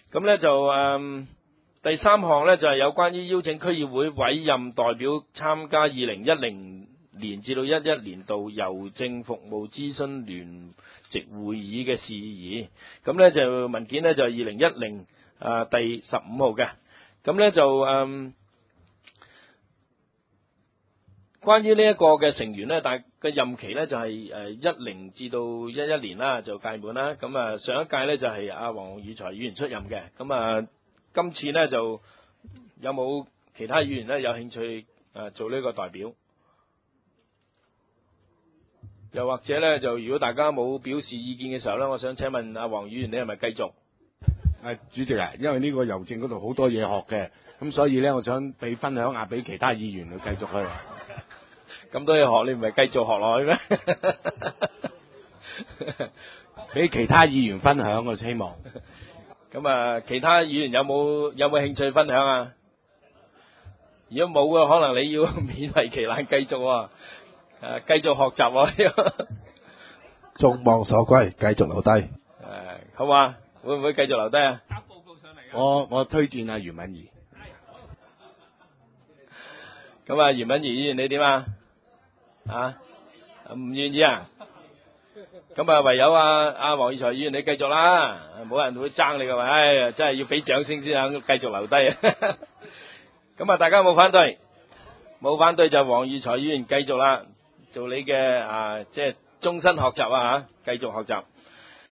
咁咧就第三項咧就係有關於邀請區議會委任代表參加2010年至到11年度郵政服務諮詢聯席會議嘅事宜。咁咧就文件咧就係2010第15號嘅。咁咧就關於呢一個嘅成員咧，但嘅任期咧就係10至到11年啦，就屆滿啦。咁上一屆咧就係阿黃宇財議員出任嘅。咁今次咧就有冇其他議員咧有興趣做呢個代表？又或者咧就如果大家冇表示意見嘅時候咧，我想請問阿黃議員，你係咪繼續？ 主席啊，因為呢個郵政嗰度好多嘢學嘅，咁所以咧我想分享下俾其他議員去繼續去。 咁多嘢學，你唔係繼續學落去咩？ 俾其他議員分享，我希望。 咁其他議員有冇興趣分享啊？如果冇嘅，可能你要勉為其難繼續喎，繼續學習喎。 眾望所歸，繼續留低。 好嘛？會唔會繼續留低啊？ 交報告上嚟。 我推薦阿袁敏儀。 咁袁敏儀議員你點啊？唔願意啊？咁唯有阿黃宇財議員你繼續啦，冇人會爭你嘅話，真係要俾掌聲先肯繼續留低啊！咁大家冇反對，冇反對就黃宇財議員繼續啦，做你嘅即係終身學習繼續學習。